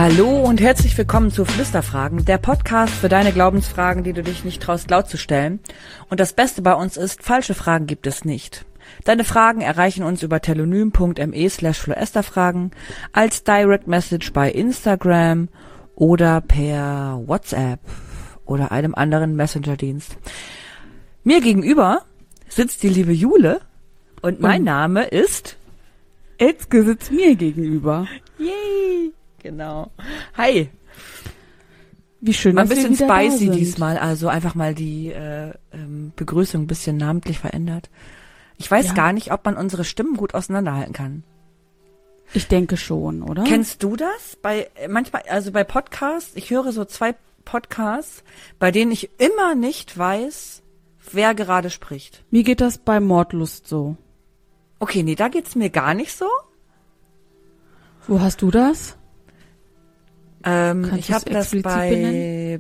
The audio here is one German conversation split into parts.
Hallo und herzlich willkommen zu Flüsterfragen, der Podcast für deine Glaubensfragen, die du dich nicht traust laut zu stellen. Und das Beste bei uns ist, falsche Fragen gibt es nicht. Deine Fragen erreichen uns über telonym.me/floesterfragen, als Direct Message bei Instagram oder per WhatsApp oder einem anderen Messenger-Dienst. Mir gegenüber sitzt die liebe Jule und mein Name ist... Elske sitzt mir gegenüber. Yay! Genau. Hi. Wie schön, Mal ein dass wir bisschen wieder spicy da sind. diesmal, also einfach mal die Begrüßung ein bisschen namentlich verändert. Ich weiß gar nicht, ob man unsere Stimmen gut auseinanderhalten kann. Ich denke schon, oder? Kennst du das? Manchmal, also bei Podcasts, ich höre so 2 Podcasts, bei denen ich immer nicht weiß, wer gerade spricht. Mir geht das bei Mordlust so. Okay, nee, da geht's mir gar nicht so. Wo hast du das? Ich habe das bei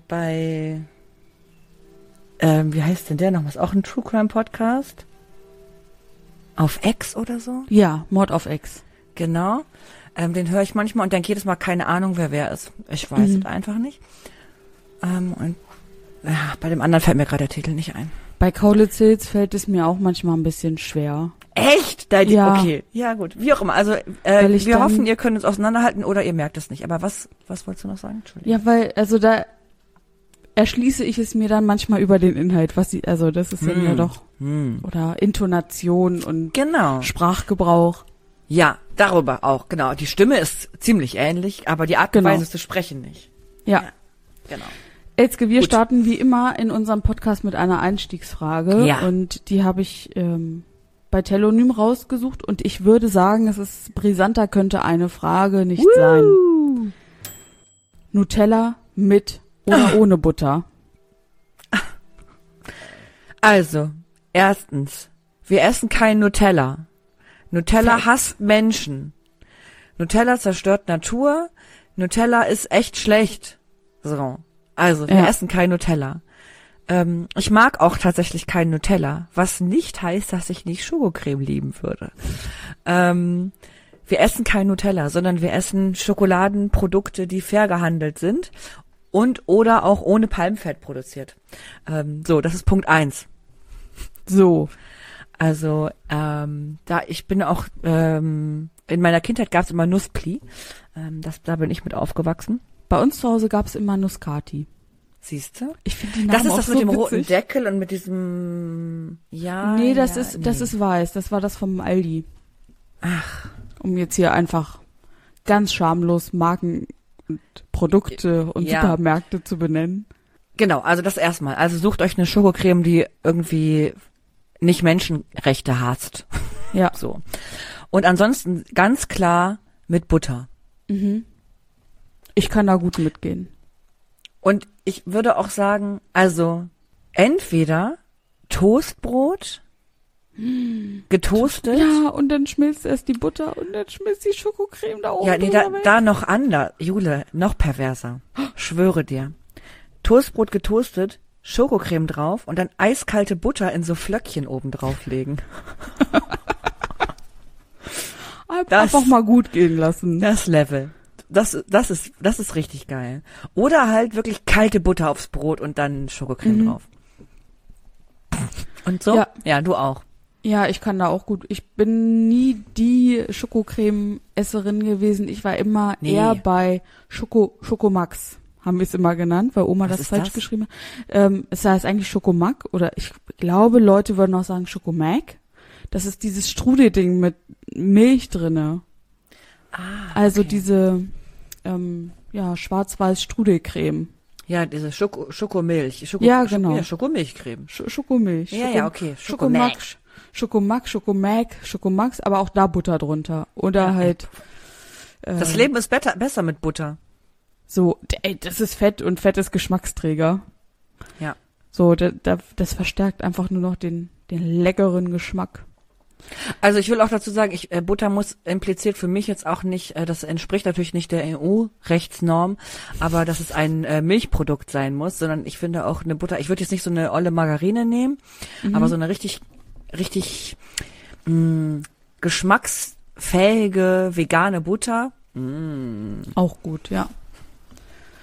wie heißt denn der noch? Was auch ein True Crime Podcast? Auf X oder so? Ja, Mord auf X. Genau. Den höre ich manchmal und denke jedes Mal, keine Ahnung, wer ist. Ich weiß es einfach nicht. Und bei dem anderen fällt mir gerade der Titel nicht ein. Bei Kaulitz Hills fällt es mir auch manchmal ein bisschen schwer. Echt? Ja. Okay. Ja, gut. Wie auch immer. Also, wir hoffen, ihr könnt uns auseinanderhalten oder ihr merkt es nicht. Aber was wolltest du noch sagen? Entschuldigung. Ja, weil, also da erschließe ich es mir dann manchmal über den Inhalt, das ist dann ja doch, oder Intonation und Genau. Sprachgebrauch. Ja, darüber auch, genau. Die Stimme ist ziemlich ähnlich, aber die Art und Weise zu sprechen nicht. Ja. Genau. Elske, wir Gut. starten wie immer in unserem Podcast mit einer Einstiegsfrage. Ja. Und die habe ich bei Telonym rausgesucht. Und ich würde sagen, es ist brisanter könnte eine Frage nicht sein. Nutella mit oder ohne Butter? Also, erstens, wir essen kein Nutella. Nutella hasst Menschen. Nutella zerstört Natur. Nutella ist echt schlecht. So. Also, wir essen kein Nutella. Ich mag auch tatsächlich kein Nutella, was nicht heißt, dass ich nicht Schokocreme lieben würde. Wir essen kein Nutella, sondern wir essen Schokoladenprodukte, die fair gehandelt sind und oder auch ohne Palmfett produziert. So, das ist Punkt 1. So. Also, da ich bin auch, in meiner Kindheit gab's immer Nusspli. Da bin ich mit aufgewachsen. Bei uns zu Hause gab es immer Muscati. Siehst du? Ich finde die Namen Das ist auch das so mit dem witzig. roten Deckel und mit diesem, Nee, das ist weiß. Das war das vom Aldi. Ach. Um jetzt hier einfach ganz schamlos Marken und Produkte und Supermärkte zu benennen. Genau, also das erstmal. Also sucht euch eine Schokocreme, die irgendwie nicht Menschenrechte hasst. Ja. So. Und ansonsten ganz klar mit Butter. Ich kann da gut mitgehen. Und ich würde auch sagen, also entweder Toastbrot, getoastet. Ja, und dann schmilzt erst die Butter und dann schmilzt die Schokocreme da oben. Ja, nee, da noch anders. Jule, noch perverser. Schwöre dir. Toastbrot getoastet, Schokocreme drauf und dann eiskalte Butter in so Flöckchen oben drauflegen. Einfach mal gut gehen lassen. Das Level. Das ist richtig geil. Oder halt wirklich kalte Butter aufs Brot und dann Schokocreme drauf. Und so? Ja, du auch. Ja, ich kann da auch gut. Ich bin nie die Schokocreme-Esserin gewesen. Ich war immer eher bei Schokomax, haben wir es immer genannt, weil Oma das falsch geschrieben hat. Es heißt eigentlich Schokomack oder ich glaube, Leute würden auch sagen Schokomac. Das ist dieses Strudelding mit Milch drinne. Also diese schwarz-weiß Strudelcreme. Ja, diese Schokomilch. Ja, genau. Ja, Schokomilchcreme. Schokomilch. Ja, okay. Schokomax, aber auch da Butter drunter. Oder halt. Das Leben ist besser mit Butter. So, das ist Fett und Fett ist Geschmacksträger. Ja. So, das verstärkt einfach nur noch den leckeren Geschmack. Also ich will auch dazu sagen, Butter impliziert für mich jetzt auch nicht, das entspricht natürlich nicht der EU-Rechtsnorm, aber dass es ein Milchprodukt sein muss, sondern ich finde auch eine Butter, ich würde jetzt nicht so eine olle Margarine nehmen, aber so eine richtig geschmacksfähige vegane Butter. Auch gut, ja.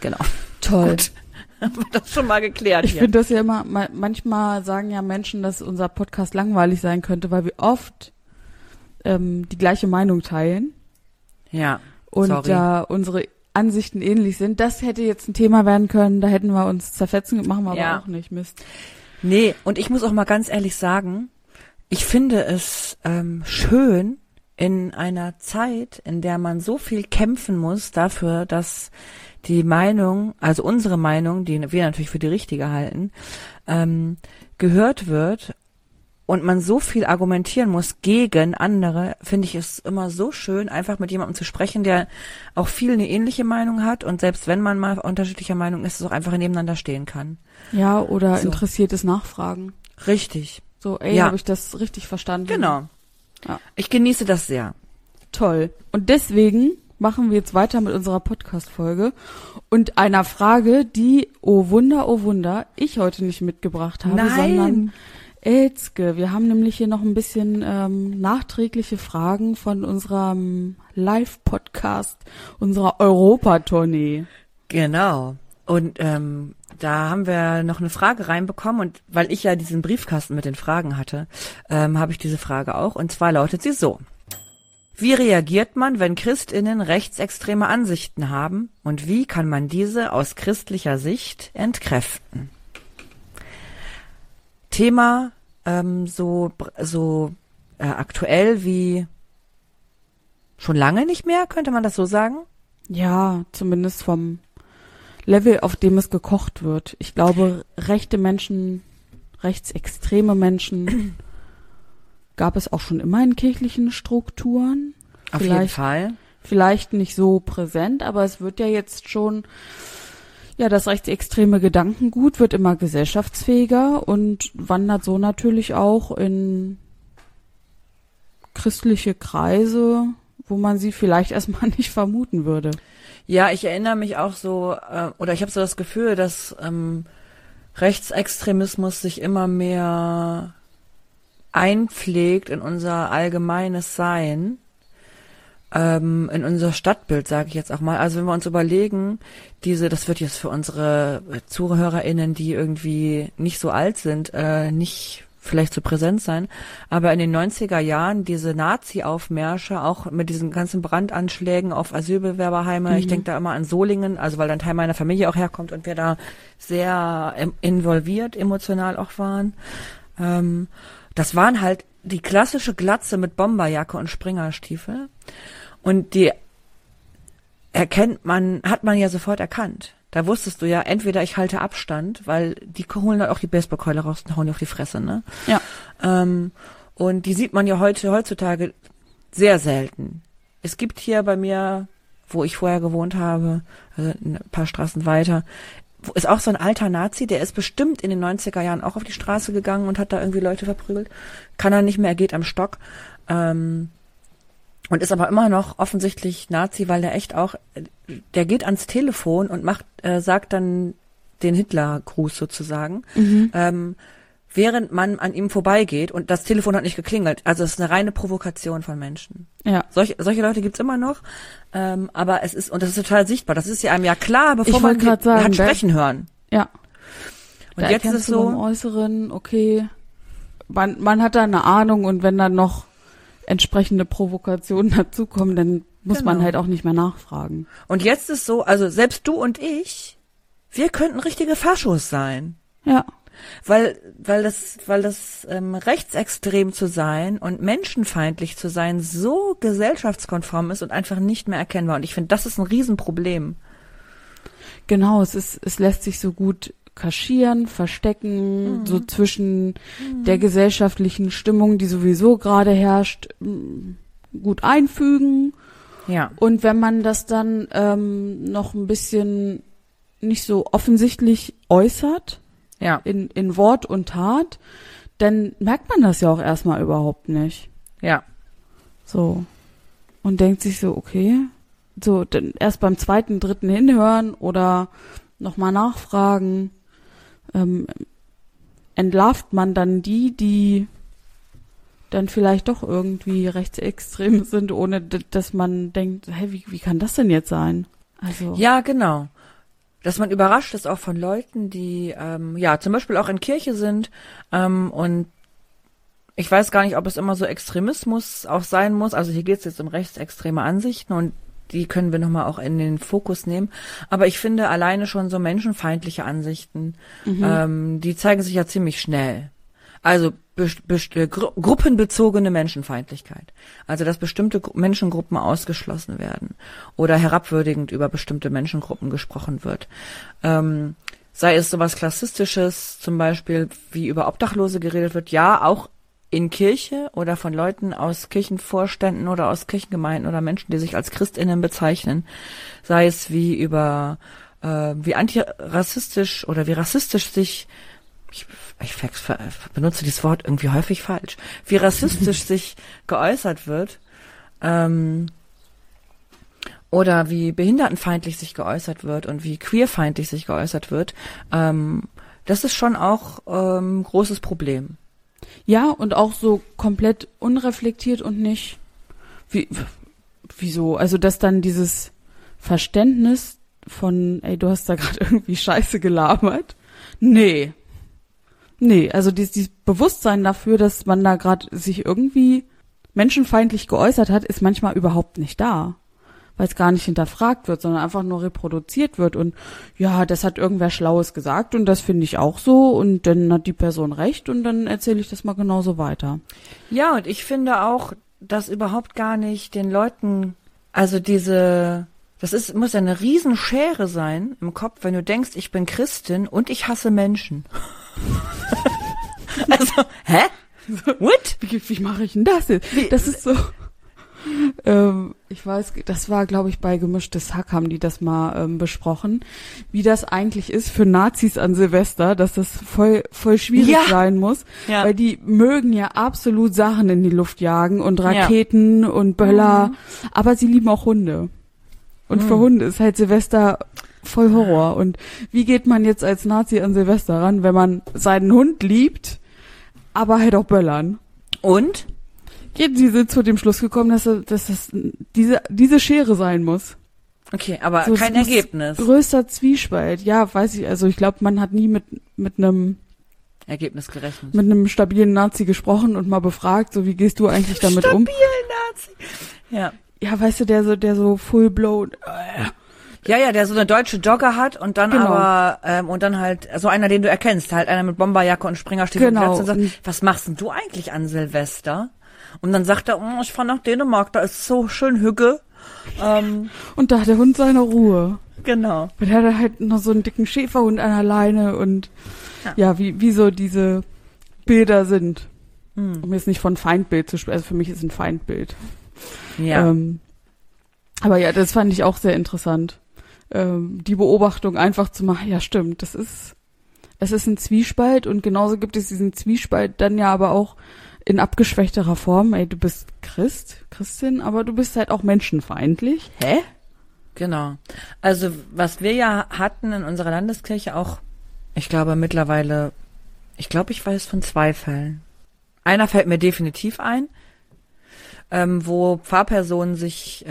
Genau. Toll. Gut. Haben wir das schon mal geklärt Ich finde das ja immer, manchmal sagen ja Menschen, dass unser Podcast langweilig sein könnte, weil wir oft die gleiche Meinung teilen. Ja. Und da unsere Ansichten ähnlich sind. Das hätte jetzt ein Thema werden können, da hätten wir uns zerfetzen, machen wir aber auch nicht, Mist. Nee, und ich muss auch mal ganz ehrlich sagen, ich finde es schön in einer Zeit, in der man so viel kämpfen muss dafür, dass die Meinung, also unsere Meinung, die wir natürlich für die richtige halten, gehört wird und man so viel argumentieren muss gegen andere, finde ich es immer so schön, einfach mit jemandem zu sprechen, der auch viel eine ähnliche Meinung hat und selbst wenn man mal unterschiedlicher Meinung ist, es auch einfach nebeneinander stehen kann. Ja, oder so. Interessiertes Nachfragen. Richtig. So, habe ich das richtig verstanden? Genau. Ja. Ich genieße das sehr. Toll. Und deswegen machen wir jetzt weiter mit unserer Podcast-Folge und einer Frage, die, oh Wunder, ich heute nicht mitgebracht habe, sondern Elske. Wir haben nämlich hier noch ein bisschen nachträgliche Fragen von unserem Live-Podcast, unserer Europa-Tournee. Genau. Und da haben wir noch eine Frage reinbekommen und weil ich ja diesen Briefkasten mit den Fragen hatte, habe ich diese Frage auch. Und zwar lautet sie so. Wie reagiert man, wenn ChristInnen rechtsextreme Ansichten haben und wie kann man diese aus christlicher Sicht entkräften? Thema so aktuell wie schon lange nicht mehr, könnte man das so sagen? Ja, zumindest vom Level, auf dem es gekocht wird. Ich glaube, rechte Menschen, rechtsextreme Menschen gab es auch schon immer in kirchlichen Strukturen. Auf jeden Fall. Vielleicht nicht so präsent, aber es wird ja jetzt schon, ja, das rechtsextreme Gedankengut wird immer gesellschaftsfähiger und wandert so natürlich auch in christliche Kreise, wo man sie vielleicht erstmal nicht vermuten würde. Ja, ich erinnere mich auch so, oder ich habe so das Gefühl, dass Rechtsextremismus sich immer mehr einpflegt in unser allgemeines Sein, in unser Stadtbild, sage ich jetzt auch mal. Also wenn wir uns überlegen, das wird jetzt für unsere ZuhörerInnen, die irgendwie nicht so alt sind, nicht vielleicht so präsent sein, aber in den 90er Jahren diese Nazi-Aufmärsche, auch mit diesen ganzen Brandanschlägen auf Asylbewerberheime, ich denke da immer an Solingen, also weil dann Teil meiner Familie auch herkommt und wir da sehr involviert, emotional auch waren. Das waren halt die klassische Glatze mit Bomberjacke und Springerstiefel. Und die hat man ja sofort erkannt. Da wusstest du ja, entweder ich halte Abstand, weil die holen dann auch die Baseballkeule raus und hauen die auf die Fresse, ne? Ja. Und die sieht man ja heutzutage sehr selten. Es gibt hier bei mir, wo ich vorher gewohnt habe, also ein paar Straßen weiter, ist auch so ein alter Nazi, der ist bestimmt in den 90er Jahren auch auf die Straße gegangen und hat da irgendwie Leute verprügelt. Kann er nicht mehr, er geht am Stock. Und ist aber immer noch offensichtlich Nazi, weil der echt auch, der geht ans Telefon und sagt dann den Hitlergruß sozusagen, während man an ihm vorbeigeht und das Telefon hat nicht geklingelt. Also es ist eine reine Provokation von Menschen. Ja. Solche Leute gibt's immer noch, aber das ist total sichtbar. Das ist ja einem ja klar, bevor man hat sprechen hören. Ja. Und jetzt ist es so im Äußeren, okay, man hat da eine Ahnung und wenn dann noch entsprechende Provokationen dazukommen, dann muss man halt auch nicht mehr nachfragen. Und jetzt ist so, also selbst du und ich, wir könnten richtige Faschos sein. Ja. Weil das rechtsextrem zu sein und menschenfeindlich zu sein so gesellschaftskonform ist und einfach nicht mehr erkennbar. Und ich finde, das ist ein Riesenproblem. Genau, es lässt sich so gut kaschieren, verstecken, so zwischen der gesellschaftlichen Stimmung, die sowieso gerade herrscht, gut einfügen. Ja. Und wenn man das dann noch ein bisschen nicht so offensichtlich äußert, ja, in Wort und Tat, dann merkt man das ja auch erstmal überhaupt nicht. Ja. So. Und denkt sich so, okay, so dann erst beim zweiten, dritten hinhören oder nochmal nachfragen, entlarvt man dann die dann vielleicht doch irgendwie rechtsextrem sind, ohne dass man denkt, hey, wie kann das denn jetzt sein? Also ja, genau. dass man überrascht ist auch von Leuten, die zum Beispiel auch in Kirche sind und ich weiß gar nicht, ob es immer so Extremismus auch sein muss. Also hier geht es jetzt um rechtsextreme Ansichten und die können wir nochmal auch in den Fokus nehmen. Aber ich finde alleine schon so menschenfeindliche Ansichten, die zeigen sich ja ziemlich schnell. Also gruppenbezogene Menschenfeindlichkeit. Also dass bestimmte Menschengruppen ausgeschlossen werden oder herabwürdigend über bestimmte Menschengruppen gesprochen wird. Sei es sowas Klassistisches, zum Beispiel wie über Obdachlose geredet wird, ja, auch in Kirche oder von Leuten aus Kirchenvorständen oder aus Kirchengemeinden oder Menschen, die sich als ChristInnen bezeichnen, sei es wie über wie antirassistisch oder wie rassistisch sich ich benutze dieses Wort irgendwie häufig falsch, wie rassistisch sich geäußert wird, oder wie behindertenfeindlich sich geäußert wird und wie queerfeindlich sich geäußert wird, das ist schon auch großes Problem. Ja, und auch so komplett unreflektiert und nicht, wieso? Also, dass dann dieses Verständnis von, ey, du hast da gerade irgendwie Scheiße gelabert. Nee, also dieses Bewusstsein dafür, dass man da gerade sich irgendwie menschenfeindlich geäußert hat, ist manchmal überhaupt nicht da. Weil es gar nicht hinterfragt wird, sondern einfach nur reproduziert wird und ja, das hat irgendwer Schlaues gesagt und das finde ich auch so und dann hat die Person recht und dann erzähle ich das mal genauso weiter. Ja, und ich finde auch, dass überhaupt gar nicht den Leuten, also muss ja eine Riesenschere sein im Kopf, wenn du denkst, ich bin Christin und ich hasse Menschen. Also, hä? What? Wie mache ich denn das jetzt? Das ist so... ich weiß, das war, glaube ich, bei Gemischtes Hack haben die das mal besprochen, wie das eigentlich ist für Nazis an Silvester, dass das voll schwierig sein muss, weil die mögen ja absolut Sachen in die Luft jagen und Raketen und Böller, aber sie lieben auch Hunde. Und für Hunde ist halt Silvester voll Horror. Und wie geht man jetzt als Nazi an Silvester ran, wenn man seinen Hund liebt, aber halt auch Böllern? Und? Die sind zu dem Schluss gekommen, dass das diese Schere sein muss. Okay, aber so, kein Ergebnis. Größter Zwiespalt. Ja, weiß ich, also ich glaube, man hat nie mit einem Ergebnis gerechnet. Mit einem stabilen Nazi gesprochen und mal befragt, so wie gehst du eigentlich damit um? Stabilen Nazi. Ja. Ja, weißt du, der so full blown. Ja, der so eine deutsche Jogger hat und dann und dann halt so einer, den du erkennst, halt einer mit Bomberjacke und Springerstiefel und sagt, was machst denn du eigentlich an Silvester? Und dann sagt er, ich fahr nach Dänemark, da ist so schön Hügge. Und da hat der Hund seine Ruhe. Genau. Und er hat halt noch so einen dicken Schäferhund an der Leine und wie so diese Bilder sind. Um jetzt nicht von Feindbild zu sprechen, also für mich ist ein Feindbild. Ja. Aber ja, das fand ich auch sehr interessant. Die Beobachtung einfach zu machen, ja stimmt, es ist ein Zwiespalt und genauso gibt es diesen Zwiespalt dann ja aber auch in abgeschwächterer Form, ey, du bist Christin, aber du bist halt auch menschenfeindlich. Hä? Genau. Also, was wir ja hatten in unserer Landeskirche auch, ich glaube mittlerweile, ich weiß von 2 Fällen. Einer fällt mir definitiv ein, wo Pfarrpersonen sich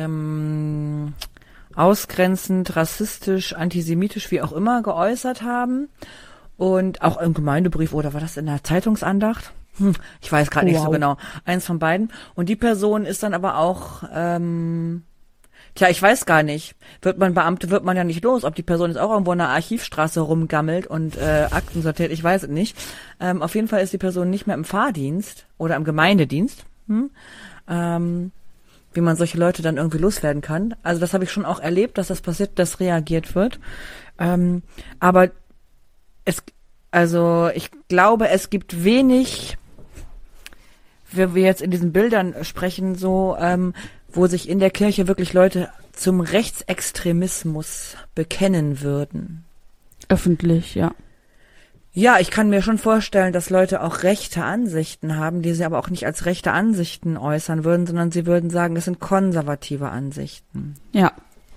ausgrenzend, rassistisch, antisemitisch, wie auch immer, geäußert haben. Und auch im Gemeindebrief, oder war das in der Zeitungsandacht? Ich weiß gerade nicht so genau. Eins von beiden. Und die Person ist dann aber auch, ich weiß gar nicht. Wird man ja nicht los, ob die Person jetzt auch irgendwo in der Archivstraße rumgammelt und Akten sortiert, ich weiß es nicht. Auf jeden Fall ist die Person nicht mehr im Pfarrdienst oder im Gemeindedienst. Wie man solche Leute dann irgendwie loswerden kann. Also das habe ich schon auch erlebt, dass das passiert, dass reagiert wird. Aber ich glaube, es gibt wenig, wenn wir jetzt in diesen Bildern sprechen, so, wo sich in der Kirche wirklich Leute zum Rechtsextremismus bekennen würden. Öffentlich, ja. Ja, ich kann mir schon vorstellen, dass Leute auch rechte Ansichten haben, die sie aber auch nicht als rechte Ansichten äußern würden, sondern sie würden sagen, es sind konservative Ansichten. Ja.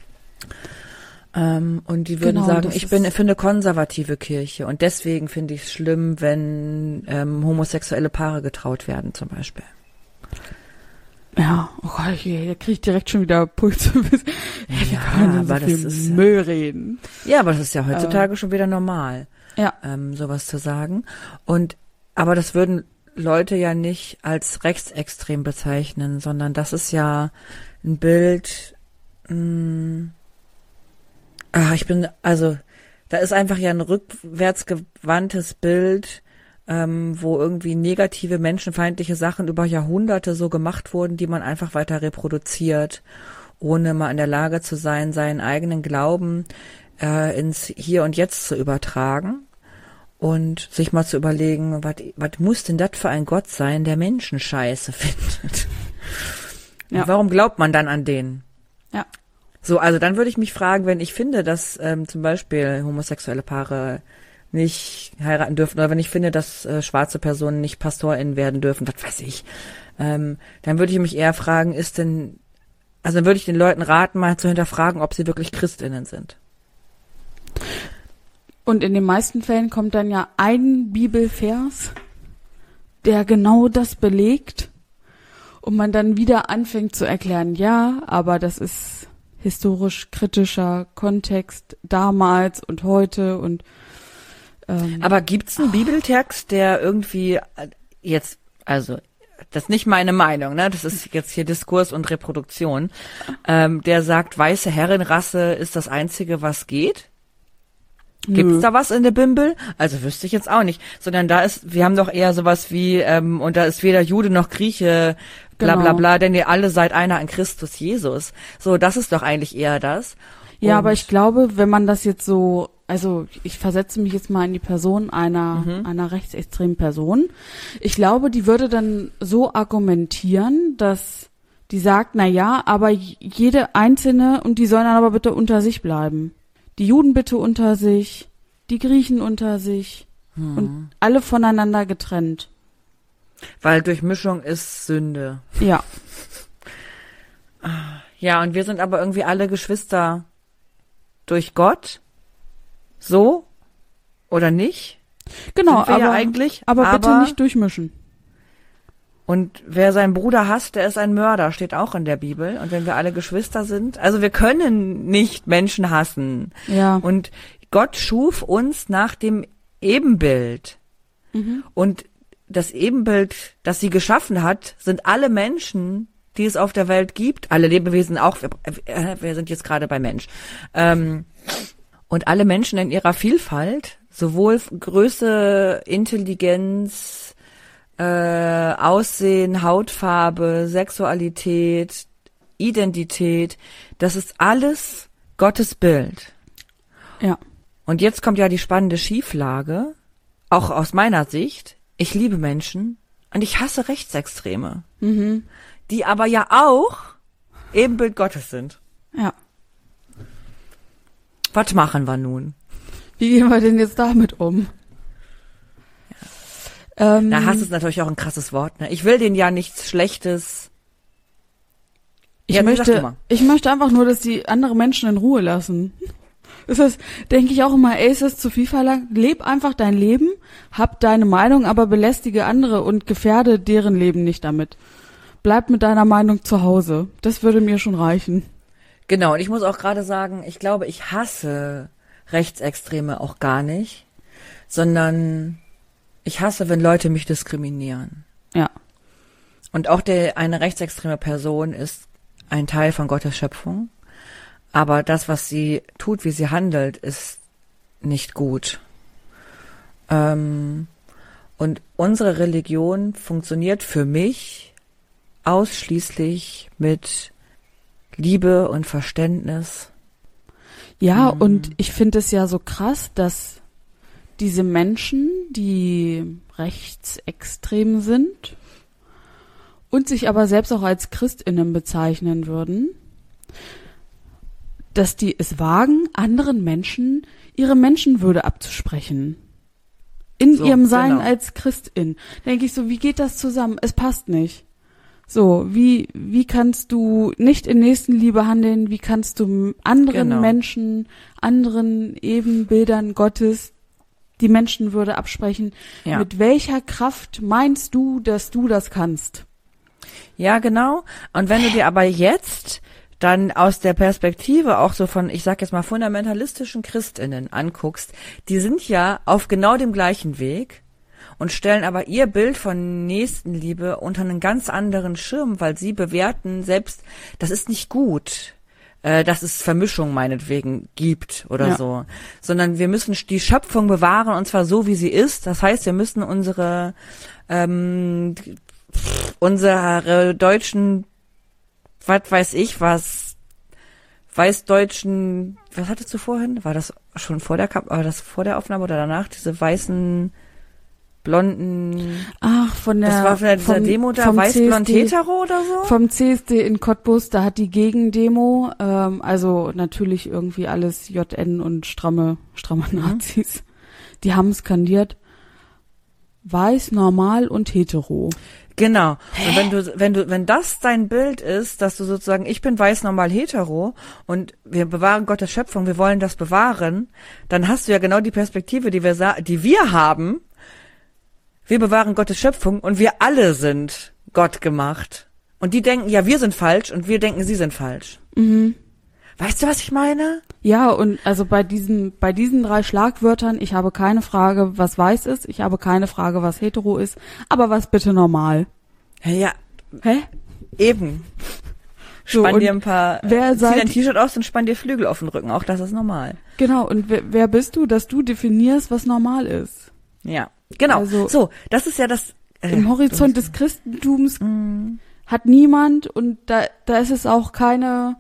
Und die würden sagen, ich bin für eine konservative Kirche und deswegen finde ich es schlimm, wenn homosexuelle Paare getraut werden zum Beispiel. Ja, oh Gott, da kriege ich direkt schon wieder Puls. Ja, aber das ist Müll reden. Ja, aber das ist ja heutzutage schon wieder normal, sowas zu sagen. Aber das würden Leute ja nicht als rechtsextrem bezeichnen, sondern das ist ja ein Bild. Da ist einfach ja ein rückwärtsgewandtes Bild, wo irgendwie negative, menschenfeindliche Sachen über Jahrhunderte so gemacht wurden, die man einfach weiter reproduziert, ohne mal in der Lage zu sein, seinen eigenen Glauben ins Hier und Jetzt zu übertragen und sich mal zu überlegen, was muss denn das für ein Gott sein, der Menschen scheiße findet? Ja. Warum glaubt man dann an den? Ja. So, also dann würde ich mich fragen, wenn ich finde, dass zum Beispiel homosexuelle Paare nicht heiraten dürfen, oder wenn ich finde, dass schwarze Personen nicht PastorInnen werden dürfen, was weiß ich, dann würde ich mich eher fragen, dann würde ich den Leuten raten, mal zu hinterfragen, ob sie wirklich ChristInnen sind. Und in den meisten Fällen kommt dann ja ein Bibelvers, der genau das belegt, und man dann wieder anfängt zu erklären, ja, aber das ist historisch kritischer Kontext damals und heute und aber gibt's einen Bibeltext, der irgendwie jetzt, also das ist nicht meine Meinung, ne? Das ist jetzt hier Diskurs und Reproduktion, der sagt, weiße Herrenrasse ist das Einzige, was geht? Gibt's da was in der Bibel? Also wüsste ich jetzt auch nicht, sondern wir haben doch eher sowas wie, und da ist weder Jude noch Grieche, bla bla bla, denn ihr alle seid einer in Christus Jesus. So, das ist doch eigentlich eher das. Ja, aber ich glaube, wenn man das jetzt so, also ich versetze mich jetzt mal in die Person einer rechtsextremen Person. Ich glaube, die würde dann so argumentieren, dass die sagt, na ja, aber jede Einzelne, und die sollen dann aber bitte unter sich bleiben. Die Juden bitte unter sich, die Griechen unter sich und alle voneinander getrennt. Weil Durchmischung ist Sünde. Ja. Ja, und wir sind aber irgendwie alle Geschwister durch Gott. So? Oder nicht? Genau, aber ja eigentlich, aber bitte nicht durchmischen. Und wer seinen Bruder hasst, der ist ein Mörder, steht auch in der Bibel. Und wenn wir alle Geschwister sind, also wir können nicht Menschen hassen. Ja. Und Gott schuf uns nach dem Ebenbild. Und das Ebenbild, das sie geschaffen hat, sind alle Menschen, die es auf der Welt gibt. Alle Lebewesen auch. Wir sind jetzt gerade bei Mensch. Und alle Menschen in ihrer Vielfalt, sowohl Größe, Intelligenz, Aussehen, Hautfarbe, Sexualität, Identität, das ist alles Gottes Bild. Ja. Und jetzt kommt ja die spannende Schieflage, auch aus meiner Sicht. Ich liebe Menschen und ich hasse Rechtsextreme, die aber ja auch Ebenbild Gottes sind. Ja. Was machen wir nun? Wie gehen wir denn jetzt damit um? Na, Hass ist natürlich auch ein krasses Wort, ne? Ich will denen ja nichts Schlechtes. Ich möchte einfach nur, dass die andere Menschen in Ruhe lassen. Ist das, denke ich auch immer, ist das zu viel verlangt? Leb einfach dein Leben, hab deine Meinung, aber belästige andere und gefährde deren Leben nicht damit. Bleib mit deiner Meinung zu Hause. Das würde mir schon reichen. Genau, und ich muss auch gerade sagen, ich glaube, ich hasse Rechtsextreme auch gar nicht, sondern ich hasse, wenn Leute mich diskriminieren. Ja. Und auch eine rechtsextreme Person ist ein Teil von Gottes Schöpfung. Aber das, was sie tut, wie sie handelt, ist nicht gut. Und unsere Religion funktioniert für mich ausschließlich mit Liebe und Verständnis. Ja, und ich finde es ja so krass, dass diese Menschen, die rechtsextrem sind und sich aber selbst auch als ChristInnen bezeichnen würden, dass die es wagen, anderen Menschen ihre Menschenwürde abzusprechen. In ihrem Sein als Christin. Denke ich so, wie geht das zusammen? Es passt nicht. So, wie kannst du nicht in Nächstenliebe handeln? Wie kannst du anderen Menschen, anderen Ebenbildern Gottes die Menschenwürde absprechen? Ja. Mit welcher Kraft meinst du, dass du das kannst? Ja, genau. Und wenn du dir aber jetzt dann aus der Perspektive auch so von, ich sag jetzt mal, fundamentalistischen ChristInnen anguckst, die sind ja auf genau dem gleichen Weg und stellen aber ihr Bild von Nächstenliebe unter einen ganz anderen Schirm, weil sie bewerten selbst, das ist nicht gut, dass es Vermischung meinetwegen gibt oder so, sondern wir müssen die Schöpfung bewahren und zwar so, wie sie ist. Das heißt, wir müssen unsere deutschen, was weiß ich was, weißdeutschen, was hattest du vorhin? War das schon vor der Aufnahme oder danach? Diese weißen, blonden... Ach, von dieser Demo da, weiß-blond hetero oder so? Vom CSD in Cottbus, da hat die Gegendemo, also natürlich irgendwie alles JN und stramme Nazis, die haben skandiert, weiß, normal und hetero. Genau. Hä? Und wenn das dein Bild ist, dass du sozusagen, ich bin weiß, normal, hetero und wir bewahren Gottes Schöpfung, wir wollen das bewahren, dann hast du ja genau die Perspektive, die wir haben. Wir bewahren Gottes Schöpfung und wir alle sind Gott gemacht. Und die denken, ja, wir sind falsch und wir denken, sie sind falsch. Mhm. Weißt du, was ich meine? Ja, und also bei diesen 3 Schlagwörtern, ich habe keine Frage, was weiß ist, ich habe keine Frage, was hetero ist, aber was bitte normal? Ja. Hä? Eben. So, spann dir ein paar, zieh dein T-Shirt aus und spann dir Flügel auf den Rücken, auch das ist normal. Genau, und wer bist du, dass du definierst, was normal ist? Ja, genau. Also, so, das ist ja das... Im Horizont des Christentums hat niemand, und da ist es auch keine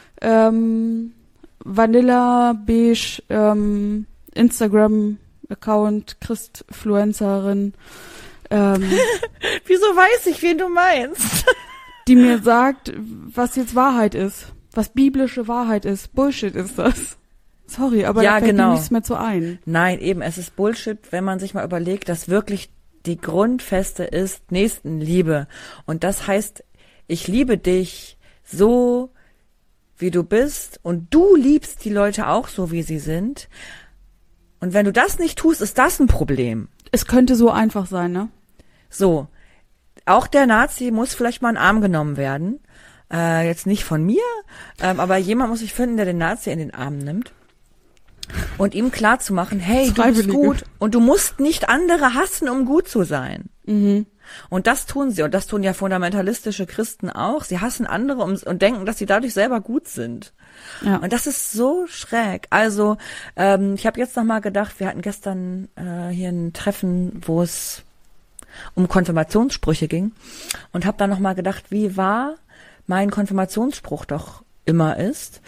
Vanilla Beige Instagram-Account Christfluencerin. Wieso weiß ich, wen du meinst? Die mir sagt, was jetzt Wahrheit ist, was biblische Wahrheit ist. Bullshit ist das. Sorry, aber da fällt mir nichts mehr zu ein. Nein, eben, es ist Bullshit, wenn man sich mal überlegt, dass wirklich die Grundfeste ist Nächstenliebe. Und das heißt, ich liebe dich so, wie du bist, und du liebst die Leute auch so, wie sie sind. Und wenn du das nicht tust, ist das ein Problem. Es könnte so einfach sein, ne? So, auch der Nazi muss vielleicht mal in den Arm genommen werden. Jetzt nicht von mir, aber jemand muss sich finden, der den Nazi in den Arm nimmt. Und ihm klar zu machen, hey, du bist gut und du musst nicht andere hassen, um gut zu sein. Mhm. Und das tun sie, und das tun ja fundamentalistische Christen auch. Sie hassen andere und denken, dass sie dadurch selber gut sind. Ja. Und das ist so schräg. Also ich habe jetzt noch mal gedacht, wir hatten gestern hier ein Treffen, wo es um Konfirmationssprüche ging, und habe dann noch mal gedacht, wie wahr mein Konfirmationsspruch doch immer ist.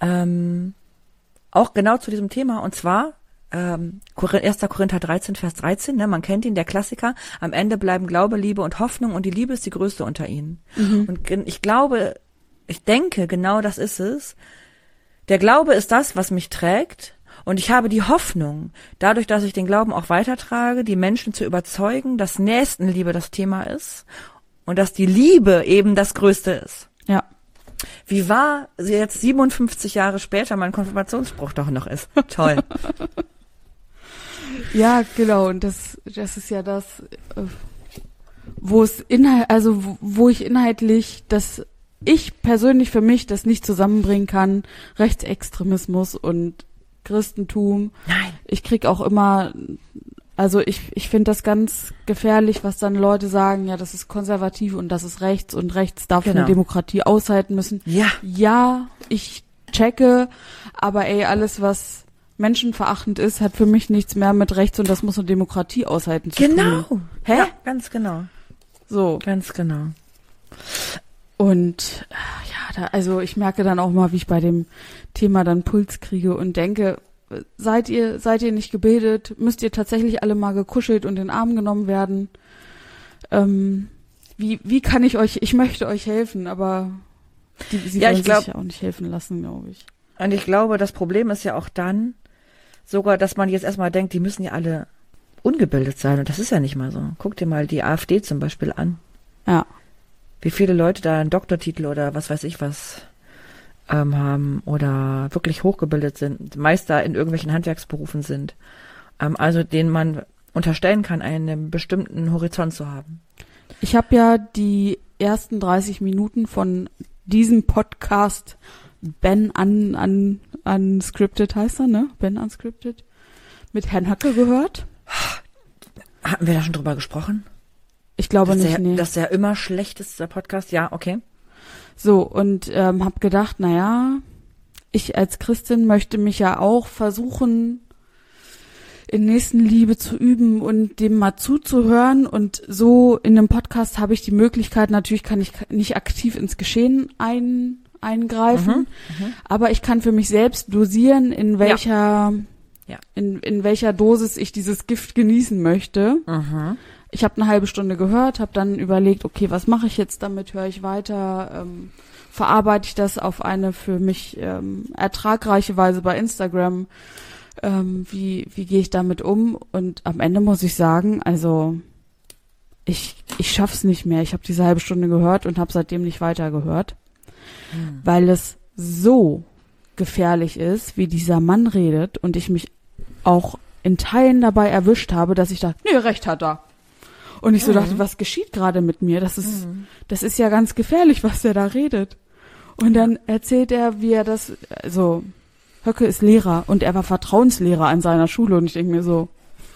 Auch genau zu diesem Thema, und zwar 1. Korinther 13, Vers 13, ne, man kennt ihn, der Klassiker, am Ende bleiben Glaube, Liebe und Hoffnung, und die Liebe ist die größte unter ihnen. Mhm. Und ich denke, genau das ist es. Der Glaube ist das, was mich trägt, und ich habe die Hoffnung, dadurch, dass ich den Glauben auch weitertrage, die Menschen zu überzeugen, dass Nächstenliebe das Thema ist und dass die Liebe eben das Größte ist. Ja. Wie wahr jetzt 57 Jahre später mein Konfirmationsspruch doch noch ist. Toll. Ja, genau. Und das ist ja das, wo ich inhaltlich, dass ich persönlich für mich das nicht zusammenbringen kann, Rechtsextremismus und Christentum. Nein. Ich krieg auch immer, also ich finde das ganz gefährlich, was dann Leute sagen, ja, das ist konservativ und das ist rechts, und rechts darf eine Demokratie aushalten müssen. Ja. Ja, ich checke, aber alles, was menschenverachtend ist, hat für mich nichts mehr mit rechts, und das muss eine Demokratie aushalten zu tun. Genau. Hä? Ja, ganz genau. So. Ganz genau. Und ja, also ich merke dann auch mal, wie ich bei dem Thema dann Puls kriege und denke, seid ihr nicht gebildet? Müsst ihr tatsächlich alle mal gekuschelt und in den Arm genommen werden? Wie kann ich euch, ich möchte euch helfen, aber sie wollen sich ja auch nicht helfen lassen, glaube ich. Und ich glaube, das Problem ist ja auch dann sogar, dass man jetzt erstmal denkt, die müssen ja alle ungebildet sein, und das ist ja nicht mal so. Guck dir mal die AfD zum Beispiel an. Ja. Wie viele Leute da einen Doktortitel oder was weiß ich was haben oder wirklich hochgebildet sind, Meister in irgendwelchen Handwerksberufen sind, also denen man unterstellen kann, einen bestimmten Horizont zu haben. Ich habe ja die ersten 30 Minuten von diesem Podcast Ben Unscripted heißt er, ne? Ben Unscripted. Mit Herrn Höcke gehört. Hatten wir da schon drüber gesprochen? Ich glaube nicht, nee. Dass der immer schlecht ist, der Podcast? Ja, okay. So, und hab gedacht, naja, ich als Christin möchte mich ja auch versuchen, in Nächstenliebe zu üben und dem mal zuzuhören. Und so in einem Podcast habe ich die Möglichkeit, natürlich kann ich nicht aktiv ins Geschehen eingreifen, aber ich kann für mich selbst dosieren, in welcher in welcher Dosis ich dieses Gift genießen möchte. Ich habe eine halbe Stunde gehört, habe dann überlegt, okay, was mache ich jetzt damit? Höre ich weiter? Verarbeite ich das auf eine für mich ertragreiche Weise bei Instagram? Wie gehe ich damit um? Und am Ende muss ich sagen, also ich schaff's nicht mehr. Ich habe diese halbe Stunde gehört und habe seitdem nicht weiter gehört, weil es so gefährlich ist, wie dieser Mann redet und ich mich auch in Teilen dabei erwischt habe, dass ich dachte, nee, recht hat er. Und ich so dachte, was geschieht gerade mit mir? Das ist ja ganz gefährlich, was der da redet. Und dann erzählt er, wie er das, also Höcke ist Lehrer und er war Vertrauenslehrer an seiner Schule und ich denke mir so,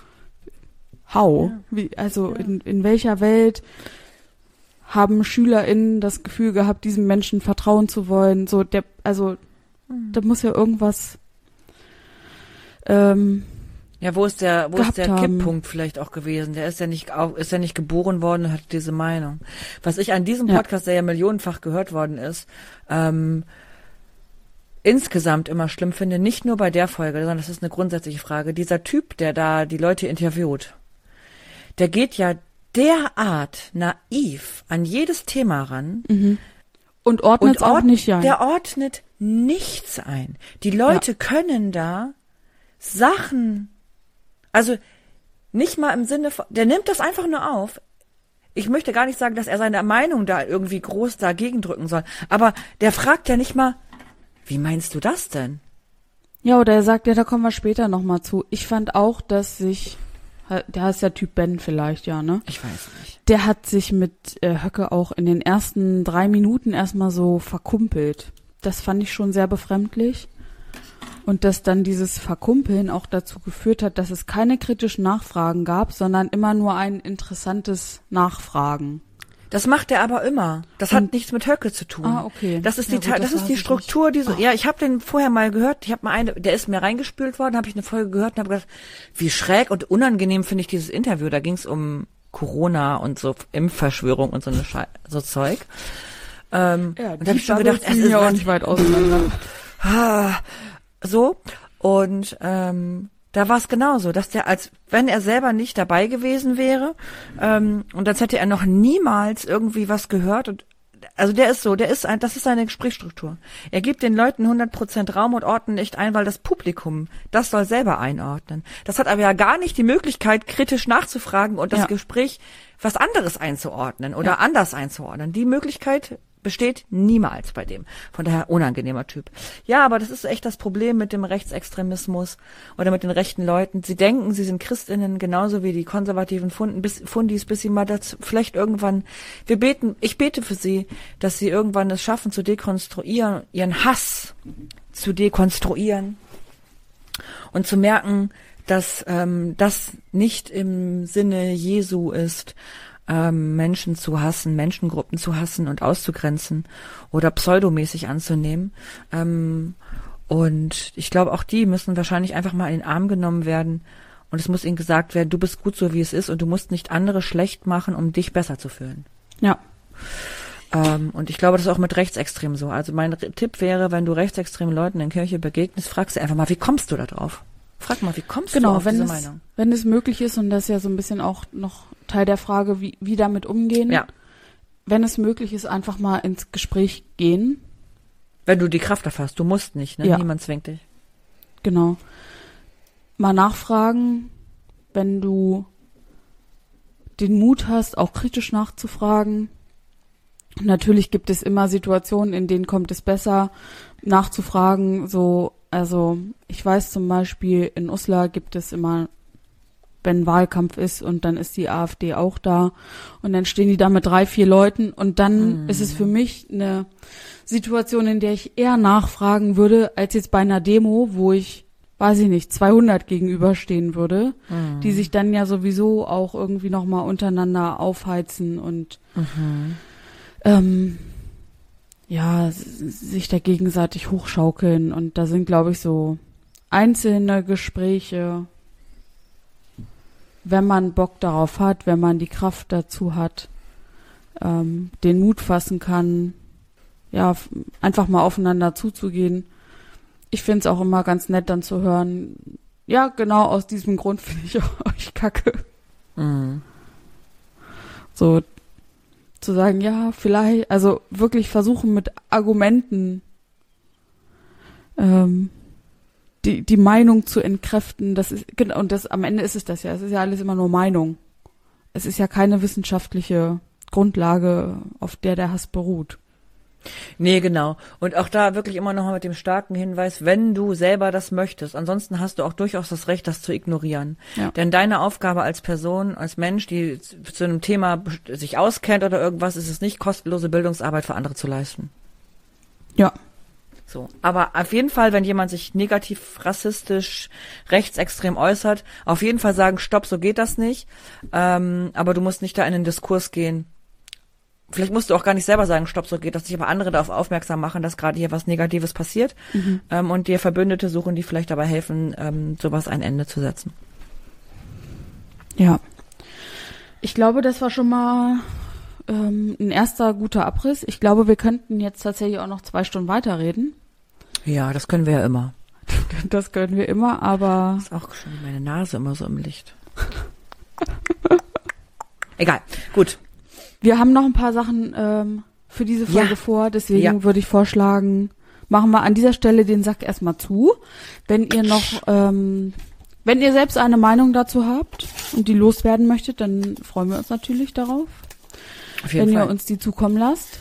in welcher Welt haben SchülerInnen das Gefühl gehabt, diesem Menschen vertrauen zu wollen? So, da muss ja irgendwas wo ist der Kipppunkt vielleicht auch gewesen? Der ist ja nicht geboren worden und hat diese Meinung. Was ich an diesem Podcast, der ja millionenfach gehört worden ist, insgesamt immer schlimm finde, nicht nur bei der Folge, sondern das ist eine grundsätzliche Frage. Dieser Typ, der da die Leute interviewt, der geht ja derart naiv an jedes Thema ran. Und ordnet es auch nicht ein. Der ordnet nichts ein. Die Leute können da Sachen, also nicht mal im Sinne von, der nimmt das einfach nur auf. Ich möchte gar nicht sagen, dass er seine Meinung da irgendwie groß dagegen drücken soll, aber der fragt ja nicht mal, wie meinst du das denn? Ja, oder er sagt, ja, da kommen wir später nochmal zu. Ich fand auch, dass der heißt ja Typ Ben vielleicht, ja, ne? Ich weiß nicht. Der hat sich mit Höcke auch in den ersten 3 Minuten erstmal so verkumpelt. Das fand ich schon sehr befremdlich. Und dass dann dieses Verkumpeln auch dazu geführt hat, dass es keine kritischen Nachfragen gab, sondern immer nur ein interessantes Nachfragen. Das macht er aber immer. Das hat nichts mit Höcke zu tun. Ah, okay. Das ist die Struktur, ja, ich habe den vorher mal gehört, der ist mir reingespült worden, habe ich eine Folge gehört und habe gedacht, wie schräg und unangenehm finde ich dieses Interview. Da ging es um Corona und so Impfverschwörung und so Zeug. Und da habe ich schon gedacht, es ist ja auch nicht weit auseinander. So, und da war es genauso, dass der, als wenn er selber nicht dabei gewesen wäre, und als hätte er noch niemals irgendwie was gehört, und also das ist seine Gesprächsstruktur. Er gibt den Leuten 100% Raum und ordnet nicht ein, weil das Publikum, das soll selber einordnen. Das hat aber ja gar nicht die Möglichkeit, kritisch nachzufragen und das Gespräch was anderes einzuordnen oder anders einzuordnen. Die Möglichkeit besteht niemals bei dem. Von daher unangenehmer Typ. Ja, aber das ist echt das Problem mit dem Rechtsextremismus oder mit den rechten Leuten. Sie denken, sie sind ChristInnen, genauso wie die konservativen Fundis, bis sie mal dazu, vielleicht irgendwann, ich bete für sie, dass sie irgendwann es schaffen zu dekonstruieren, ihren Hass zu dekonstruieren und zu merken, dass das nicht im Sinne Jesu ist, Menschen zu hassen, Menschengruppen zu hassen und auszugrenzen oder pseudomäßig anzunehmen. Und ich glaube, auch die müssen wahrscheinlich einfach mal in den Arm genommen werden und es muss ihnen gesagt werden, du bist gut so, wie es ist und du musst nicht andere schlecht machen, um dich besser zu fühlen. Ja. Und ich glaube, das ist auch mit Rechtsextremen so. Also mein Tipp wäre, wenn du rechtsextremen Leuten in Kirche begegnest, fragst du einfach mal, wie kommst du da drauf? Frag mal, wie kommst du auf diese Meinung? Wenn es möglich ist, und das ist ja so ein bisschen auch noch Teil der Frage, wie damit umgehen. Ja. Wenn es möglich ist, einfach mal ins Gespräch gehen. Wenn du die Kraft dafür hast, du musst nicht, ne? Ja. Niemand zwingt dich. Genau. Mal nachfragen, wenn du den Mut hast, auch kritisch nachzufragen. Natürlich gibt es immer Situationen, in denen kommt es besser, nachzufragen, also ich weiß zum Beispiel, in Uslar gibt es immer, wenn Wahlkampf ist und dann ist die AfD auch da und dann stehen die da mit 3, 4 Leuten und dann ist es für mich eine Situation, in der ich eher nachfragen würde, als jetzt bei einer Demo, wo ich, weiß ich nicht, 200 gegenüberstehen würde, die sich dann ja sowieso auch irgendwie nochmal untereinander aufheizen und sich da gegenseitig hochschaukeln und da sind, glaube ich, so einzelne Gespräche, wenn man Bock darauf hat, wenn man die Kraft dazu hat, den Mut fassen kann, ja, einfach mal aufeinander zuzugehen. Ich finde es auch immer ganz nett dann zu hören, ja, genau aus diesem Grund finde ich euch kacke. So zu sagen, ja, vielleicht, also wirklich versuchen mit Argumenten die Meinung zu entkräften, das ist, genau, und das am Ende ist es ja alles immer nur Meinung. Es ist ja keine wissenschaftliche Grundlage, auf der der Hass beruht. Nee, genau. Und auch da wirklich immer noch mal mit dem starken Hinweis, wenn du selber das möchtest. Ansonsten hast du auch durchaus das Recht, das zu ignorieren. Ja. Denn deine Aufgabe als Person, als Mensch, die zu einem Thema sich auskennt oder irgendwas, ist es nicht, kostenlose Bildungsarbeit für andere zu leisten. Ja. So. Aber auf jeden Fall, wenn jemand sich negativ, rassistisch, rechtsextrem äußert, auf jeden Fall sagen, stopp, so geht das nicht. Aber du musst nicht da in den Diskurs gehen. Vielleicht musst du auch gar nicht selber sagen, stopp, so geht das nicht, aber andere darauf aufmerksam machen, dass gerade hier was Negatives passiert und dir Verbündete suchen, die vielleicht dabei helfen, sowas ein Ende zu setzen. Ja. Ich glaube, das war schon mal ein erster guter Abriss. Ich glaube, wir könnten jetzt tatsächlich auch noch 2 Stunden weiterreden. Ja, das können wir ja immer. Das können wir immer, aber... Ist auch schon meine Nase immer so im Licht. Egal, gut. Wir haben noch ein paar Sachen für diese Folge vor, deswegen würde ich vorschlagen, machen wir an dieser Stelle den Sack erstmal zu. Wenn ihr noch, wenn ihr selbst eine Meinung dazu habt und die loswerden möchtet, dann freuen wir uns natürlich darauf. Auf jeden Fall. Wenn ihr uns die zukommen lasst.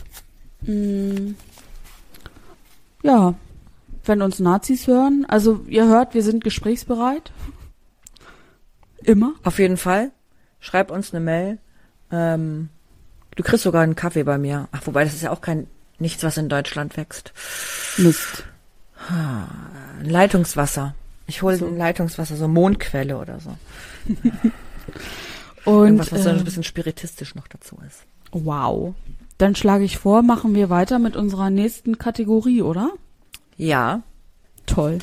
Ja, wenn uns Nazis hören, also ihr hört, wir sind gesprächsbereit. Immer. Auf jeden Fall. Schreib uns eine Mail. Du kriegst sogar einen Kaffee bei mir. Ach, wobei, das ist ja auch nichts, was in Deutschland wächst. Mist. Leitungswasser. Ich hole ein Leitungswasser, so Mondquelle oder so. Und irgendwas, was so ein bisschen spiritistisch noch dazu ist. Wow. Dann schlage ich vor, machen wir weiter mit unserer nächsten Kategorie, oder? Ja. Toll.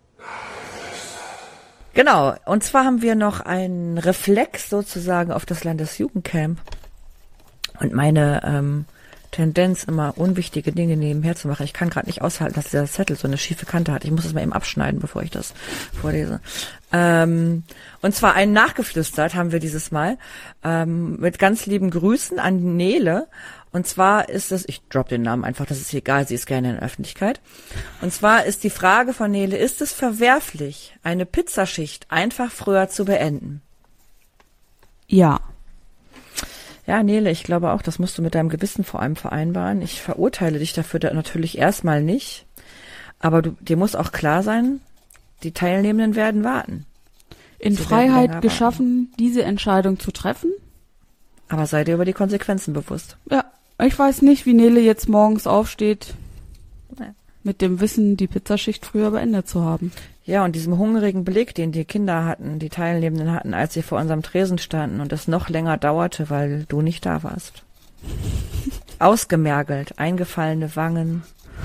Genau. Und zwar haben wir noch einen Reflex sozusagen auf das Landesjugendcamp. Und meine Tendenz, immer unwichtige Dinge nebenher zu machen. Ich kann gerade nicht aushalten, dass dieser Zettel so eine schiefe Kante hat. Ich muss es mal eben abschneiden, bevor ich das vorlese. Und zwar einen nachgeflüstert haben wir dieses Mal mit ganz lieben Grüßen an Nele. Und zwar ist es, ich drop den Namen einfach, das ist egal, sie ist gerne in der Öffentlichkeit. Und zwar ist die Frage von Nele, ist es verwerflich, eine Pizzaschicht einfach früher zu beenden? Ja. Ja, Nele, ich glaube auch, das musst du mit deinem Gewissen vor allem vereinbaren. Ich verurteile dich dafür natürlich erstmal nicht, aber dir muss auch klar sein, die Teilnehmenden werden warten. In Freiheit geschaffen, diese Entscheidung zu treffen. Aber sei dir über die Konsequenzen bewusst. Ja, ich weiß nicht, wie Nele jetzt morgens aufsteht, mit dem Wissen, die Pizzaschicht früher beendet zu haben. Ja, und diesem hungrigen Blick, den die Kinder hatten, die Teilnehmenden hatten, als sie vor unserem Tresen standen und es noch länger dauerte, weil du nicht da warst. Ausgemergelt, eingefallene Wangen.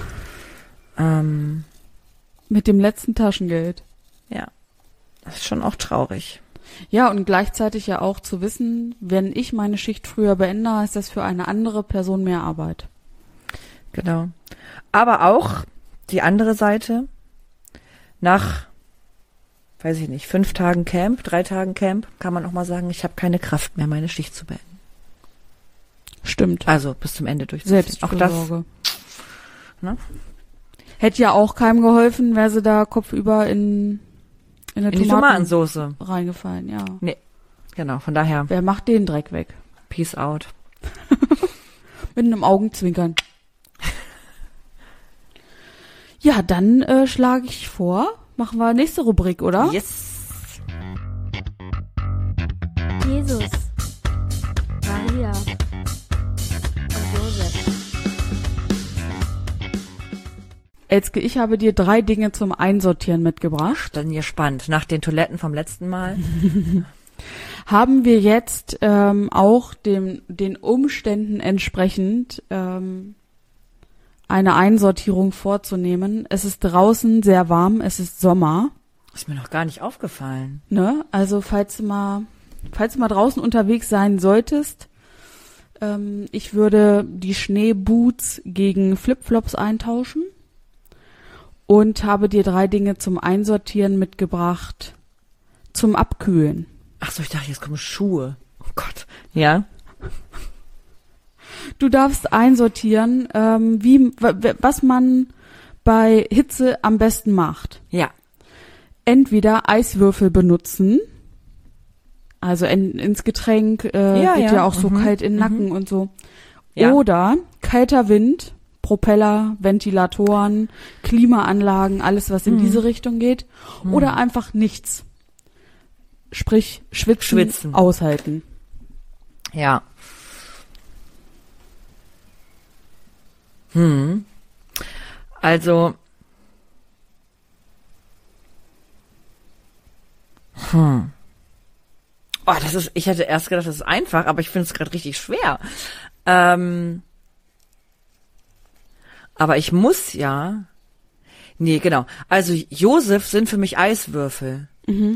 Mit dem letzten Taschengeld. Ja, das ist schon auch traurig. Ja, und gleichzeitig ja auch zu wissen, wenn ich meine Schicht früher beende, heißt das für eine andere Person mehr Arbeit. Genau. Aber auch die andere Seite, nach, weiß ich nicht, 5 Tagen Camp, 3 Tagen Camp, kann man auch mal sagen, ich habe keine Kraft mehr, meine Schicht zu beenden. Stimmt. Also bis zum Ende durchzuziehen. Selbstfürsorge. Auch das. Ne? Hätte ja auch keinem geholfen, wäre sie da kopfüber in die Tomatensoße reingefallen, ja. Nee, genau, von daher. Wer macht den Dreck weg? Peace out. Mit einem Augenzwinkern. Ja, dann schlage ich vor, machen wir nächste Rubrik, oder? Yes. Jesus, Maria und Josef. Elske, ich habe dir 3 Dinge zum Einsortieren mitgebracht. Dann gespannt. Nach den Toiletten vom letzten Mal. Haben wir jetzt auch den Umständen entsprechend eine Einsortierung vorzunehmen. Es ist draußen sehr warm, es ist Sommer. Ist mir noch gar nicht aufgefallen. Ne? Also falls du mal draußen unterwegs sein solltest, ich würde die Schneeboots gegen Flipflops eintauschen und habe dir 3 Dinge zum Einsortieren mitgebracht, zum Abkühlen. Ach so, ich dachte, jetzt kommen Schuhe. Oh Gott. Ja. Du darfst einsortieren, was man bei Hitze am besten macht. Ja. Entweder Eiswürfel benutzen, also ins Getränk, geht ja auch so kalt in den Nacken und so. Ja. Oder kalter Wind, Propeller, Ventilatoren, Klimaanlagen, alles was in diese Richtung geht. Oder einfach nichts. Sprich, schwitzen. Aushalten. Ja. Also, Oh, ich hätte erst gedacht, das ist einfach, aber ich finde es gerade richtig schwer. Aber ich muss ja. Nee, genau. Also Josef sind für mich Eiswürfel.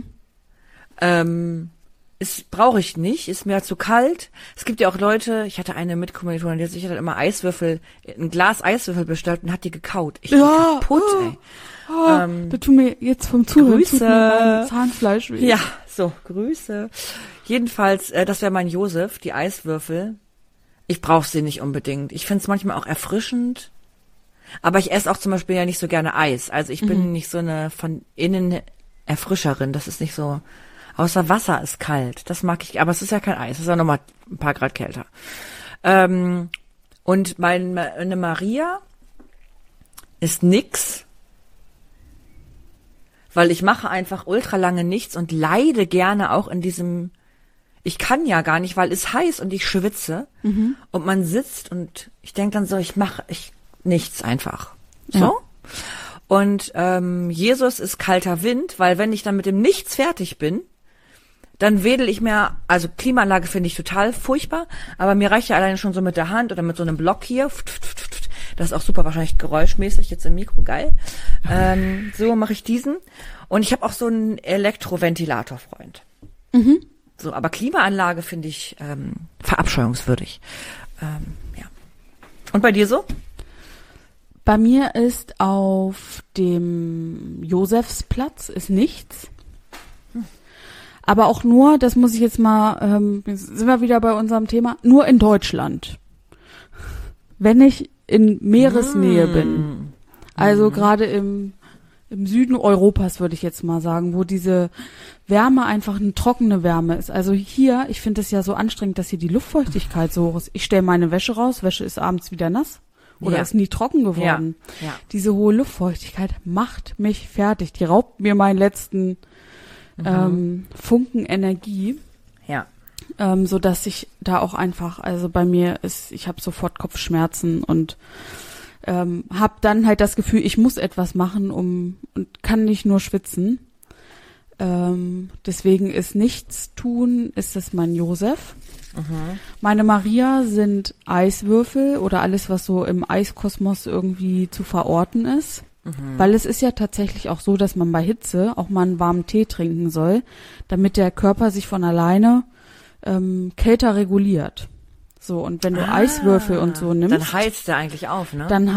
Brauche ich nicht, ist mir zu kalt. Es gibt ja auch Leute, ich hatte eine Mitkommilitonin, die hat sich dann immer ein Glas Eiswürfel bestellt und hat die gekaut. Ich bin kaputt, ey. Da tut mir jetzt vom Zuhören Grüße. Mein Zahnfleisch weh. Ja, so, Grüße. Jedenfalls, das wäre mein Josef, die Eiswürfel. Ich brauche sie nicht unbedingt. Ich finde es manchmal auch erfrischend. Aber ich esse auch zum Beispiel ja nicht so gerne Eis. Also ich bin nicht so eine von innen Erfrischerin. Das ist nicht so. Außer Wasser ist kalt. Das mag ich. Aber es ist ja kein Eis. Es ist ja nochmal ein paar Grad kälter. Und meine Maria ist nix. Weil ich mache einfach ultra lange nichts und leide gerne auch in diesem, ich kann ja gar nicht, weil es heiß und ich schwitze und man sitzt und ich denke dann so, ich nichts einfach. So. Ja. Und Jesus ist kalter Wind, weil wenn ich dann mit dem Nichts fertig bin, dann wedel ich mir, also Klimaanlage finde ich total furchtbar, aber mir reicht ja alleine schon so mit der Hand oder mit so einem Block hier. Das ist auch super, wahrscheinlich geräuschmäßig jetzt im Mikro, geil. So mache ich diesen. Und ich habe auch so einen Elektroventilator-Freund. So, aber Klimaanlage finde ich verabscheuungswürdig. Ja. Und bei dir so? Bei mir ist auf dem Josefsplatz ist nichts. Aber auch nur, das muss ich jetzt mal, sind wir wieder bei unserem Thema, nur in Deutschland. Wenn ich in Meeresnähe bin, also gerade im Süden Europas würde ich jetzt mal sagen, wo diese Wärme einfach eine trockene Wärme ist. Also hier, ich finde es ja so anstrengend, dass hier die Luftfeuchtigkeit so hoch ist. Ich stelle meine Wäsche raus, Wäsche ist abends wieder nass oder ist nie trocken geworden. Ja. Diese hohe Luftfeuchtigkeit macht mich fertig. Die raubt mir meinen letzten Funken Energie. Ja. So dass ich da auch einfach, also bei mir ich habe sofort Kopfschmerzen und habe dann halt das Gefühl, ich muss etwas machen und kann nicht nur schwitzen. Deswegen ist nichts tun, ist es mein Josef. Meine Maria sind Eiswürfel oder alles, was so im Eiskosmos irgendwie zu verorten ist. Weil es ist ja tatsächlich auch so, dass man bei Hitze auch mal einen warmen Tee trinken soll, damit der Körper sich von alleine kälter reguliert. So, und wenn du Eiswürfel und so nimmst, dann heizt der eigentlich auf, ne? Dann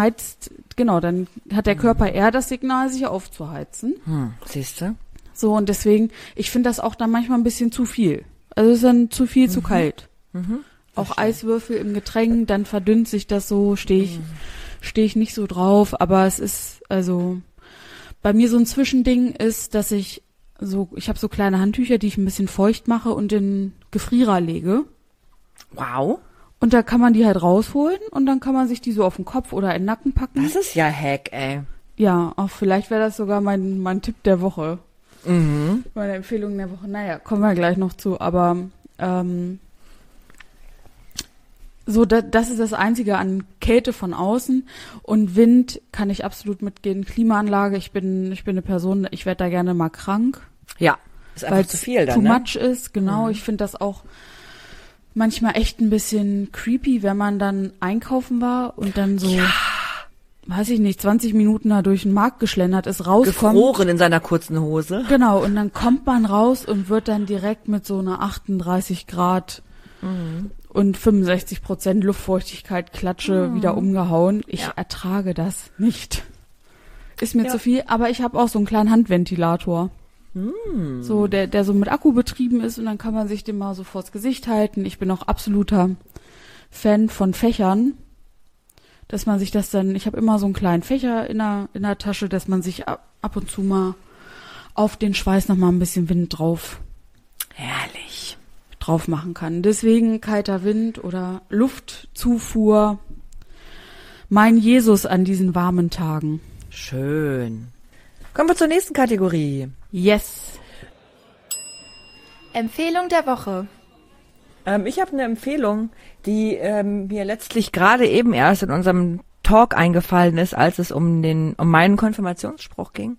hat der Körper eher das Signal, sich aufzuheizen. Siehste? So, und deswegen, ich finde das auch dann manchmal ein bisschen zu viel. Also es ist dann zu viel, zu kalt. Auch Eiswürfel im Getränk, dann verdünnt sich das so, stehe ich nicht so drauf, aber es ist, also bei mir so ein Zwischending ist, dass ich habe so kleine Handtücher, die ich ein bisschen feucht mache und in Gefrierer lege. Wow. Und da kann man die halt rausholen und dann kann man sich die so auf den Kopf oder in den Nacken packen. Das ist ja Hack, ey. Ja, auch vielleicht wäre das sogar mein Tipp der Woche. Meine Empfehlung der Woche. Naja, kommen wir gleich noch zu, aber So, das ist das Einzige an Kälte von außen. Und Wind kann ich absolut mitgehen. Klimaanlage, ich bin eine Person, ich werde da gerne mal krank. Ja, ist einfach zu viel dann, too much ist, genau. Ich finde das auch manchmal echt ein bisschen creepy, wenn man dann einkaufen war und dann so, weiß ich nicht, 20 Minuten da durch den Markt geschlendert ist, rauskommt. Gefroren in seiner kurzen Hose. Genau, und dann kommt man raus und wird dann direkt mit so einer 38 Grad und 65% Luftfeuchtigkeit Klatsche wieder umgehauen. Ich ertrage das nicht. Ist mir zu viel, aber ich habe auch so einen kleinen Handventilator. So, der so mit Akku betrieben ist und dann kann man sich den mal so vors Gesicht halten. Ich bin auch absoluter Fan von Fächern, dass man sich das dann, ich habe immer so einen kleinen Fächer in der Tasche, dass man sich ab und zu mal auf den Schweiß noch mal ein bisschen Wind drauf machen kann. Deswegen kalter Wind oder Luftzufuhr. Mein Jesus an diesen warmen Tagen. Schön. Kommen wir zur nächsten Kategorie. Yes. Empfehlung der Woche. Ich habe eine Empfehlung, die mir letztlich gerade eben erst in unserem Talk eingefallen ist, als es um meinen Konfirmationsspruch ging.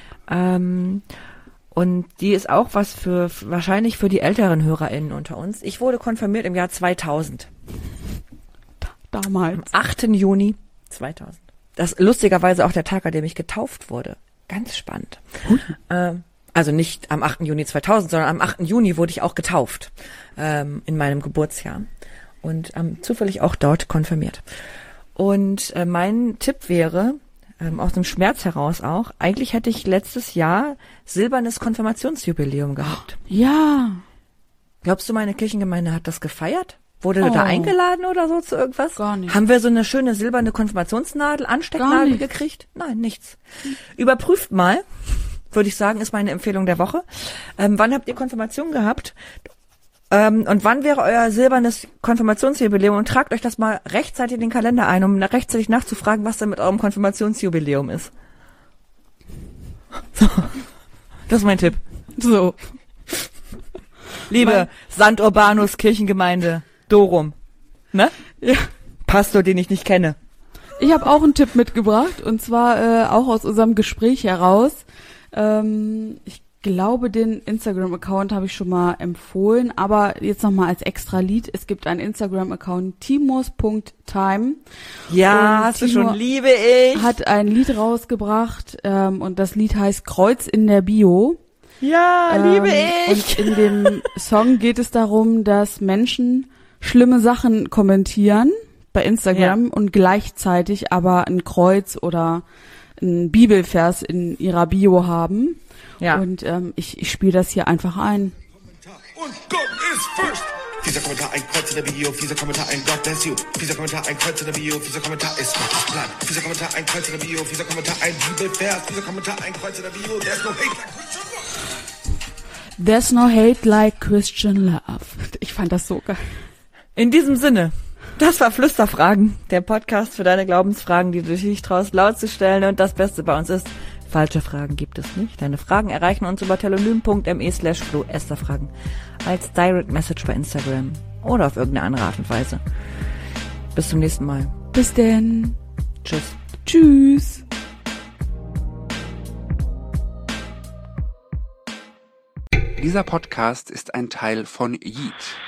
Und die ist auch was wahrscheinlich für die älteren HörerInnen unter uns. Ich wurde konfirmiert im Jahr 2000. Damals. Am 8. Juni 2000. Das ist lustigerweise auch der Tag, an dem ich getauft wurde. Ganz spannend. Also nicht am 8. Juni 2000, sondern am 8. Juni wurde ich auch getauft in meinem Geburtsjahr. Und zufällig auch dort konfirmiert. Und mein Tipp wäre, aus dem Schmerz heraus auch, eigentlich hätte ich letztes Jahr silbernes Konfirmationsjubiläum gehabt. Ja. Glaubst du, meine Kirchengemeinde hat das gefeiert? Wurde du da eingeladen oder so zu irgendwas? Gar nicht. Haben wir so eine schöne silberne Konfirmationsnadel, Anstecknadel gekriegt? Nein, nichts. Überprüft mal, würde ich sagen, ist meine Empfehlung der Woche. Wann habt ihr Konfirmation gehabt? Und wann wäre euer silbernes Konfirmationsjubiläum? Und tragt euch das mal rechtzeitig in den Kalender ein, um rechtzeitig nachzufragen, was denn mit eurem Konfirmationsjubiläum ist. So. Das ist mein Tipp. So. Liebe St. Urbanus Kirchengemeinde Dorum, ne? Ja. Pastor, den ich nicht kenne. Ich habe auch einen Tipp mitgebracht und zwar auch aus unserem Gespräch heraus. Ich glaube, den Instagram-Account habe ich schon mal empfohlen, aber jetzt nochmal als extra Lied. Es gibt einen Instagram-Account, timos.time. Ja, hast du schon, liebe ich. Hat ein Lied rausgebracht und das Lied heißt Kreuz in der Bio. Ja, liebe ich. Und in dem Song geht es darum, dass Menschen schlimme Sachen kommentieren bei Instagram und gleichzeitig aber ein Kreuz oder ein Bibelvers in ihrer Bio haben. Ja. Und ich spiele das hier einfach ein. Und Gott ist first. Dieser Kommentar ein Kreuz in der Bio, dieser Kommentar ein God bless you. Dieser Kommentar ein Kreuz in der Bio, dieser Kommentar ist Gottes Plan. Dieser Kommentar ein Kreuz in der Bio, dieser Kommentar ein Bibelvers, dieser Kommentar ein Kreuz in der Bio. There's no hate like Christian love. There's no hate like Christian love. Ich fand das so geil. In diesem Sinne, das war Flüsterfragen, der Podcast für deine Glaubensfragen, die du dich nicht traust, laut zu stellen. Und das Beste bei uns ist, falsche Fragen gibt es nicht. Deine Fragen erreichen uns über telonym.me/floesterfragen als Direct Message bei Instagram oder auf irgendeine andere Art und Weise. Bis zum nächsten Mal. Bis denn. Tschüss. Tschüss. Dieser Podcast ist ein Teil von Yeet.